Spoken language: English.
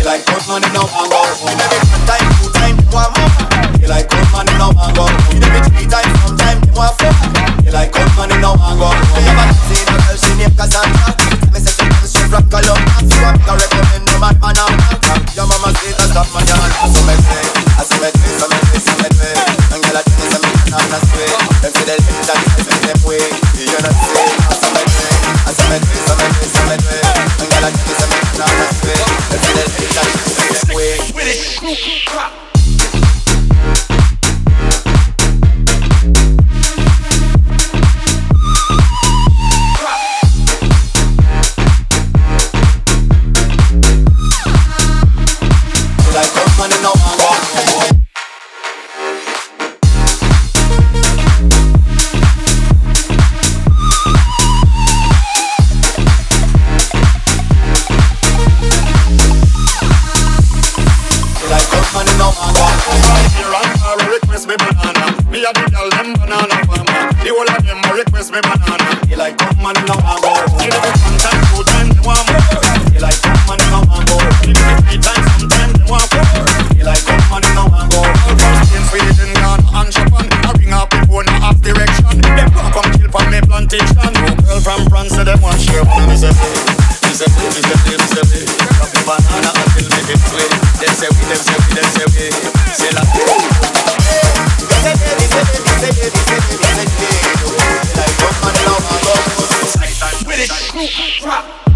like good money no one go. Every one time, two time, one more. You like good money no one go. Every three times, sometime, one four. You like good money no one go. I ever seen a girl she named Cassandra. Me say she comes straight from Colombia. So I'm gonna recommend no man man a man. Your mama say that's not my hand. So me say, I say me say, so me say, so me say. And girl I tell me some me not say. Them say they live that they say them way. You not say, I say me say, I say me say, so me say, so me say. And girl I tell me some me not say. Them say they live that they say them way. With it, crap. Drop.